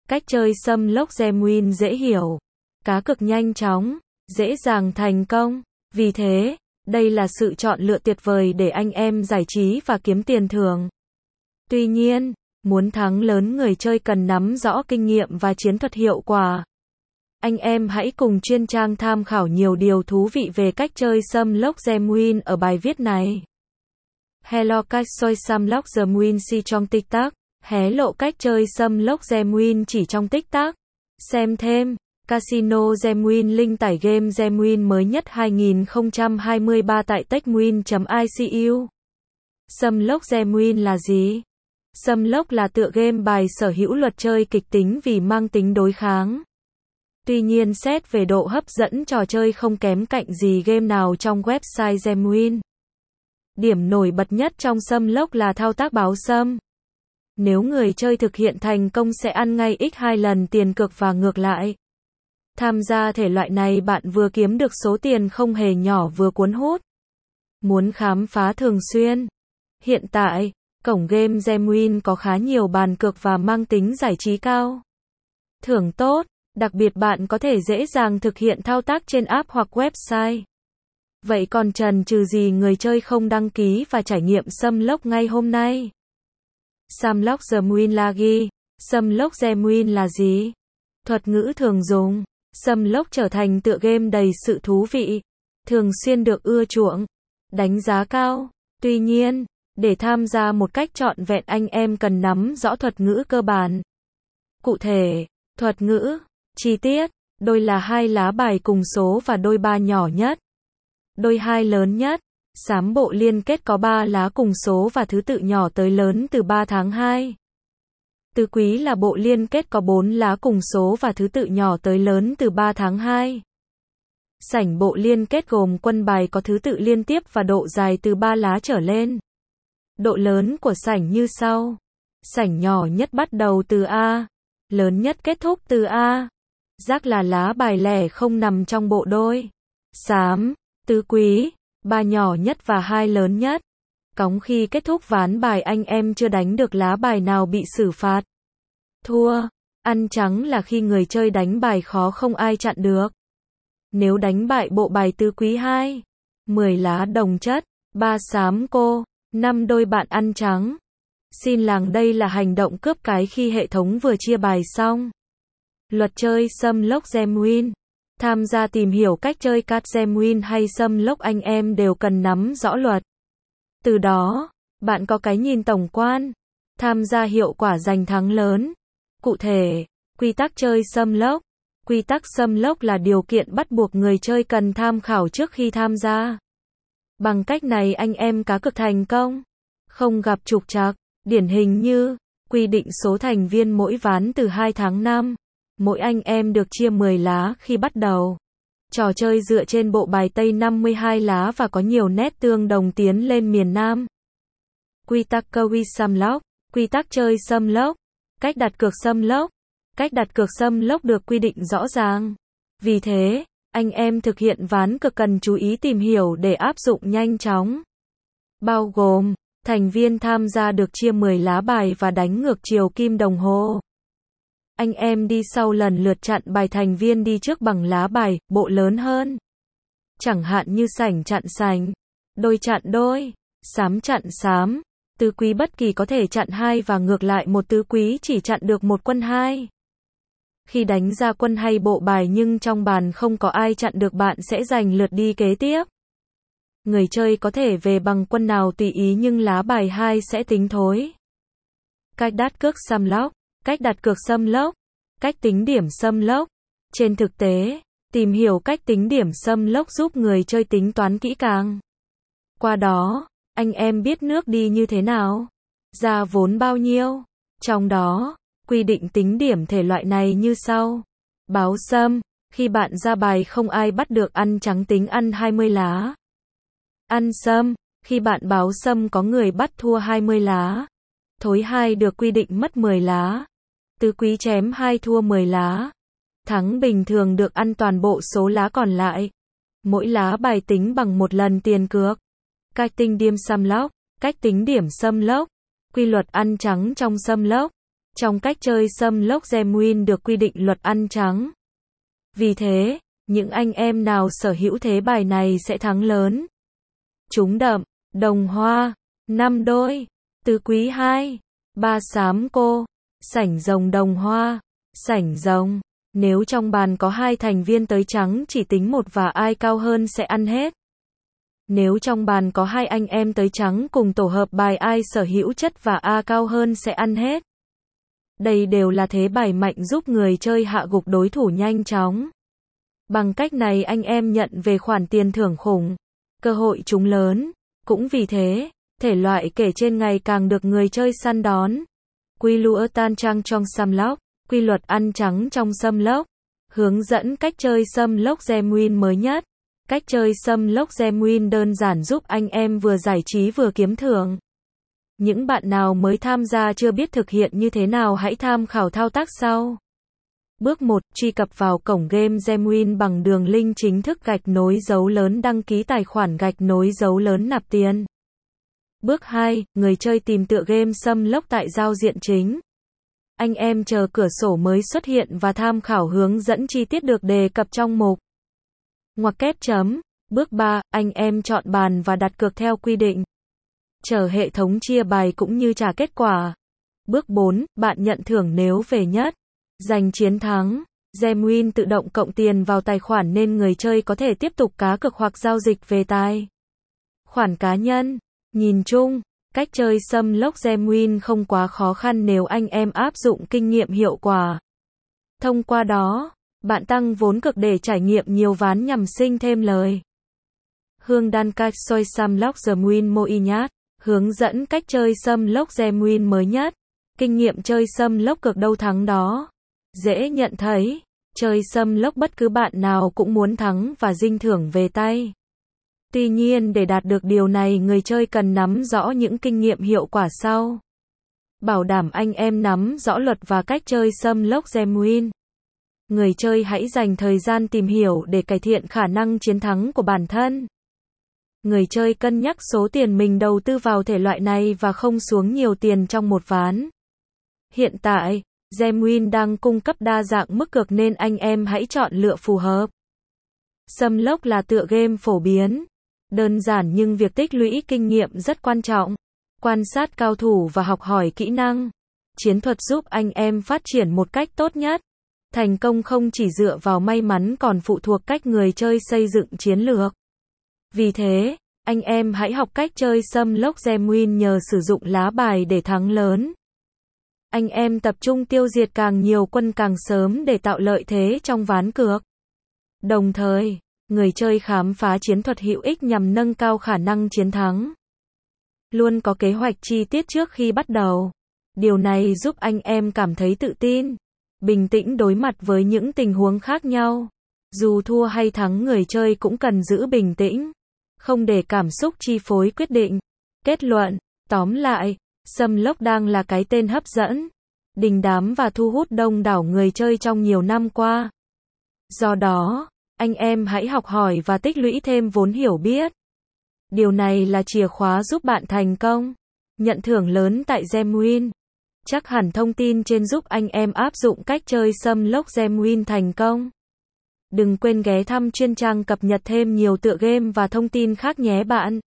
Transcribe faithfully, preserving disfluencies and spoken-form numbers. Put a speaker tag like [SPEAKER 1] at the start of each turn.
[SPEAKER 1] Cách chơi sâm lốc genuine dễ hiểu, cá cược nhanh chóng, dễ dàng thành công. Vì thế, đây là sự chọn lựa tuyệt vời để anh em giải trí và kiếm tiền thưởng. Tuy nhiên, muốn thắng lớn người chơi cần nắm rõ kinh nghiệm và chiến thuật hiệu quả. Anh em hãy cùng chuyên trang tham khảo nhiều điều thú vị về cách chơi sâm lốc genuine ở bài viết này. Hello cách chơi sâm lốc genuine si trong TikTok. Hé lộ cách chơi sâm lốc genuine chỉ trong TikTok. Xem thêm. Casino genuine link tải game genuine mới nhất hai không hai ba tại techwin chấm i c u. Sâm lốc genuine là gì? Sâm lốc là tựa game bài sở hữu luật chơi kịch tính vì mang tính đối kháng. Tuy nhiên xét về độ hấp dẫn trò chơi không kém cạnh gì game nào trong website genuine. Điểm nổi bật nhất trong sâm lốc là thao tác báo sâm. Nếu người chơi thực hiện thành công sẽ ăn ngay nhân hai lần tiền cược và ngược lại. Tham gia thể loại này bạn vừa kiếm được số tiền không hề nhỏ vừa cuốn hút. Muốn khám phá thường xuyên. Hiện tại, cổng game genuine có khá nhiều bàn cược và mang tính giải trí cao. Thưởng tốt, đặc biệt bạn có thể dễ dàng thực hiện thao tác trên app hoặc website. Vậy còn chần chừ gì người chơi không đăng ký và trải nghiệm sâm lốc ngay hôm nay? Sâm lốc genuine là gì? Sâm lốc genuine là gì? Thuật ngữ thường dùng. Sâm lốc trở thành tựa game đầy sự thú vị, thường xuyên được ưa chuộng, đánh giá cao. Tuy nhiên, để tham gia một cách trọn vẹn anh em cần nắm rõ thuật ngữ cơ bản. Cụ thể, thuật ngữ, chi tiết, đôi là hai lá bài cùng số và đôi ba nhỏ nhất. Đôi hai lớn nhất, xám bộ liên kết có ba lá cùng số và thứ tự nhỏ tới lớn từ ba tháng hai. Tứ quý là bộ liên kết có bốn lá cùng số và thứ tự nhỏ tới lớn từ ba tháng hai. Sảnh bộ liên kết gồm quân bài có thứ tự liên tiếp và độ dài từ ba lá trở lên. Độ lớn của sảnh như sau. Sảnh nhỏ nhất bắt đầu từ A, lớn nhất kết thúc từ A. Rác là lá bài lẻ không nằm trong bộ đôi. Xám, tứ quý, ba nhỏ nhất và hai lớn nhất. Cóng khi kết thúc ván bài anh em chưa đánh được lá bài nào bị xử phạt. Thua. Ăn trắng là khi người chơi đánh bài khó không ai chặn được. Nếu đánh bại bộ bài tứ quý hai, mười lá đồng chất, ba xám cô, năm đôi bạn ăn trắng. Xin làng đây là hành động cướp cái khi hệ thống vừa chia bài xong. Luật chơi sâm lốc genuine. Tham gia tìm hiểu cách chơi card genuine hay sâm lốc anh em đều cần nắm rõ luật. Từ đó, bạn có cái nhìn tổng quan, tham gia hiệu quả giành thắng lớn. Cụ thể, quy tắc chơi sâm lốc. Quy tắc sâm lốc là điều kiện bắt buộc người chơi cần tham khảo trước khi tham gia. Bằng cách này anh em cá cược thành công, không gặp trục trặc. Điển hình như, quy định số thành viên mỗi ván từ hai tháng năm. Mỗi anh em được chia mười lá khi bắt đầu. Trò chơi dựa trên bộ bài Tây năm mươi hai lá và có nhiều nét tương đồng tiến lên miền Nam. Quy tắc chơi sâm lốc. Quy tắc chơi sâm lốc. Cách đặt cược sâm lốc. Cách đặt cược sâm lốc được quy định rõ ràng. Vì thế, anh em thực hiện ván cược cần chú ý tìm hiểu để áp dụng nhanh chóng. Bao gồm, thành viên tham gia được chia mười lá bài và đánh ngược chiều kim đồng hồ. Anh em đi sau lần lượt chặn bài thành viên đi trước bằng lá bài, bộ lớn hơn. Chẳng hạn như sảnh chặn sảnh, đôi chặn đôi, xám chặn xám. Tứ quý bất kỳ có thể chặn hai và ngược lại một tứ quý chỉ chặn được một quân hai. Khi đánh ra quân hay bộ bài nhưng trong bàn không có ai chặn được bạn sẽ giành lượt đi kế tiếp. Người chơi có thể về bằng quân nào tùy ý nhưng lá bài hai sẽ tính thối. Cách đặt cược sâm lốc. Cách đặt cược sâm lốc. Cách tính điểm sâm lốc. Trên thực tế, tìm hiểu cách tính điểm sâm lốc giúp người chơi tính toán kỹ càng. Qua đó, anh em biết nước đi như thế nào, ra vốn bao nhiêu. Trong đó, quy định tính điểm thể loại này như sau. Báo sâm, khi bạn ra bài không ai bắt được ăn trắng tính ăn hai mươi lá. Ăn sâm, khi bạn báo sâm có người bắt thua hai mươi lá. Thối hai được quy định mất mười lá. Tứ quý chém hai thua mười lá. Thắng bình thường được ăn toàn bộ số lá còn lại. Mỗi lá bài tính bằng một lần tiền cược. Cách tính điểm sâm lốc. Cách tính điểm sâm lốc. Quy luật ăn trắng trong sâm lốc. Trong cách chơi Sâm Lốc Genuine được quy định luật ăn trắng. Vì thế, những anh em nào sở hữu thế bài này sẽ thắng lớn. Trúng đậm, đồng hoa, năm đôi, tứ quý hai, ba xám cô, sảnh rồng đồng hoa, sảnh rồng. Nếu trong bàn có hai thành viên tới trắng chỉ tính một và ai cao hơn sẽ ăn hết. Nếu trong bàn có hai anh em tới trắng cùng tổ hợp bài ai sở hữu chất và A cao hơn sẽ ăn hết. Đây đều là thế bài mạnh giúp người chơi hạ gục đối thủ nhanh chóng. Bằng cách này anh em nhận về khoản tiền thưởng khủng, cơ hội trúng lớn. Cũng vì thế, thể loại kể trên ngày càng được người chơi săn đón. Quy luật tan trang trong Sâm Lốc, quy luật ăn trắng trong Sâm Lốc. Hướng dẫn cách chơi Sâm Lốc Genuine mới nhất. Cách chơi Sâm Lốc Genuine đơn giản giúp anh em vừa giải trí vừa kiếm thưởng. Những bạn nào mới tham gia chưa biết thực hiện như thế nào hãy tham khảo thao tác sau. Bước một. Truy cập vào cổng game Genuine bằng đường link chính thức gạch nối dấu lớn đăng ký tài khoản gạch nối dấu lớn nạp tiền. Bước hai. Người chơi tìm tựa game Sâm Lốc tại giao diện chính. Anh em chờ cửa sổ mới xuất hiện và tham khảo hướng dẫn chi tiết được đề cập trong mục ngoặc kép chấm. Bước ba. Anh em chọn bàn và đặt cược theo quy định. Chờ hệ thống chia bài cũng như trả kết quả. Bước bốn. Bạn nhận thưởng nếu về nhất. Giành chiến thắng. Genuine tự động cộng tiền vào tài khoản nên người chơi có thể tiếp tục cá cược hoặc giao dịch về tài khoản cá nhân. Nhìn chung, cách chơi Sâm Lốc Genuine không quá khó khăn nếu anh em áp dụng kinh nghiệm hiệu quả. Thông qua đó, bạn tăng vốn cực để trải nghiệm nhiều ván nhằm sinh thêm lời. Hương đan cách chơi Sâm Lốc Genuine moi nhát. Hướng dẫn cách chơi Sâm Lốc Genuine mới nhất. Kinh nghiệm chơi Sâm Lốc cực đâu thắng đó. Dễ nhận thấy, chơi Sâm Lốc bất cứ bạn nào cũng muốn thắng và dinh thưởng về tay. Tuy nhiên để đạt được điều này người chơi cần nắm rõ những kinh nghiệm hiệu quả sau. Bảo đảm anh em nắm rõ luật và cách chơi Sâm Lốc Genuine. Người chơi hãy dành thời gian tìm hiểu để cải thiện khả năng chiến thắng của bản thân. Người chơi cân nhắc số tiền mình đầu tư vào thể loại này và không xuống nhiều tiền trong một ván. Hiện tại, Genuine đang cung cấp đa dạng mức cược nên anh em hãy chọn lựa phù hợp. Sâm Lốc là tựa game phổ biến, đơn giản nhưng việc tích lũy kinh nghiệm rất quan trọng. Quan sát cao thủ và học hỏi kỹ năng, chiến thuật giúp anh em phát triển một cách tốt nhất. Thành công không chỉ dựa vào may mắn còn phụ thuộc cách người chơi xây dựng chiến lược. Vì thế, anh em hãy học cách chơi Sâm Lốc Genuine nhờ sử dụng lá bài để thắng lớn. Anh em tập trung tiêu diệt càng nhiều quân càng sớm để tạo lợi thế trong ván cược. Đồng thời, người chơi khám phá chiến thuật hữu ích nhằm nâng cao khả năng chiến thắng. Luôn có kế hoạch chi tiết trước khi bắt đầu. Điều này giúp anh em cảm thấy tự tin, bình tĩnh đối mặt với những tình huống khác nhau. Dù thua hay thắng người chơi cũng cần giữ bình tĩnh, không để cảm xúc chi phối quyết định. Kết luận, tóm lại, Sâm Lốc đang là cái tên hấp dẫn, đình đám và thu hút đông đảo người chơi trong nhiều năm qua. Do đó, anh em hãy học hỏi và tích lũy thêm vốn hiểu biết. Điều này là chìa khóa giúp bạn thành công, nhận thưởng lớn tại Genuine. Chắc hẳn thông tin trên giúp anh em áp dụng cách chơi Sâm Lốc Genuine thành công. Đừng quên ghé thăm chuyên trang cập nhật thêm nhiều tựa game và thông tin khác nhé bạn.